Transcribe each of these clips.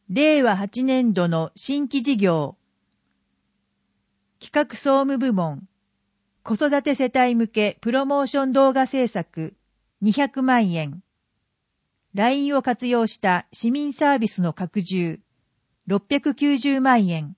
令和8年度の新規事業。企画総務部門。子育て世帯向けプロモーション動画制作200万円。LINE を活用した市民サービスの拡充690万円。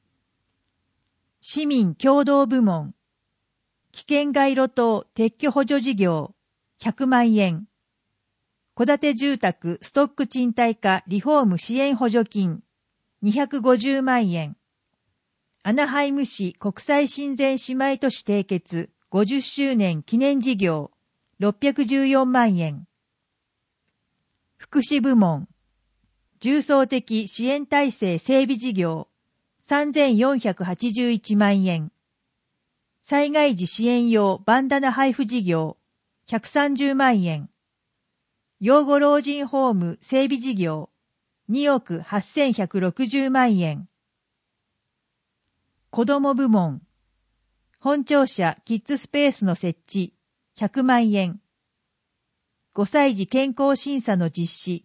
市民共同部門。危険街路灯撤去補助事業100万円。戸建て住宅ストック賃貸化リフォーム支援補助金250万円。アナハイム市国際親善姉妹都市締結50周年記念事業614万円。福祉部門。重層的支援体制整備事業3481万円。災害時支援用バンダナ配布事業130万円。養護老人ホーム整備事業2億8160万円。子ども部門。本庁舎キッズスペースの設置100万円。5歳児健康審査の実施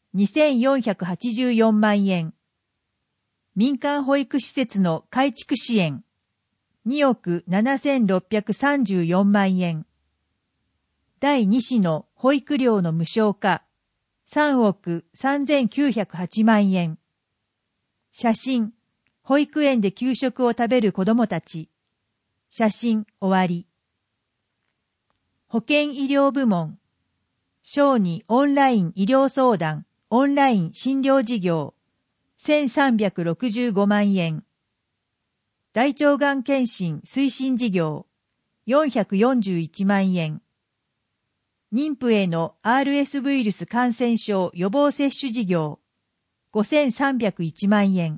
2484万円。民間保育施設の改築支援2億7634万円。第2子の保育料の無償化3億3908万円。写真、保育園で給食を食べる子どもたち。写真終わり。保健医療部門。小児オンライン医療相談、オンライン診療事業1365万円。大腸がん検診推進事業441万円。妊婦への RS ウイルス感染症予防接種事業5301万円。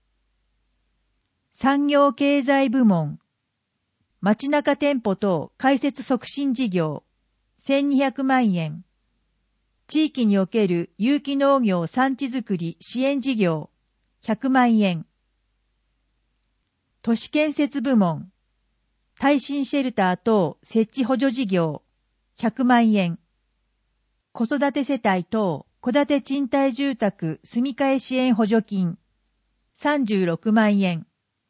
産業経済部門。街中店舗等開設促進事業1200万円。地域における有機農業産地づくり支援事業100万円。都市建設部門。耐震シェルター等設置補助事業100万円。子育て世帯等戸建て賃貸住宅住み替え支援補助金36万円。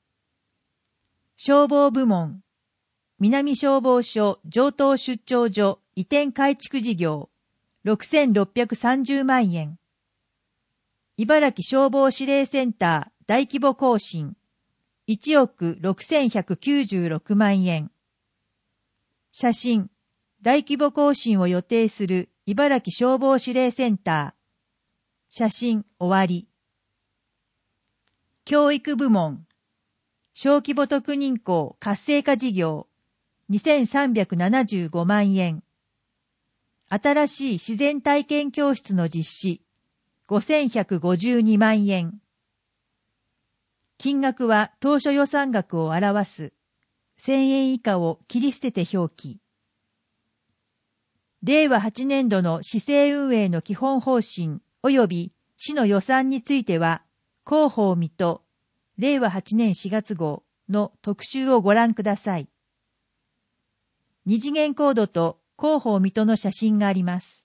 消防部門。南消防署上東出張所移転改築事業6630万円。茨城消防指令センター大規模更新1億6196万円。写真。大規模更新を予定する茨城消防指令センター。写真終わり。教育部門。小規模特認校活性化事業2375万円。新しい自然体験教室の実施5152万円。金額は当初予算額を表す。1000円以下を切り捨てて表記。令和8年度の市政運営の基本方針及び市の予算については、広報水戸、令和8年4月号の特集をご覧ください。二次元コードと広報水戸の写真があります。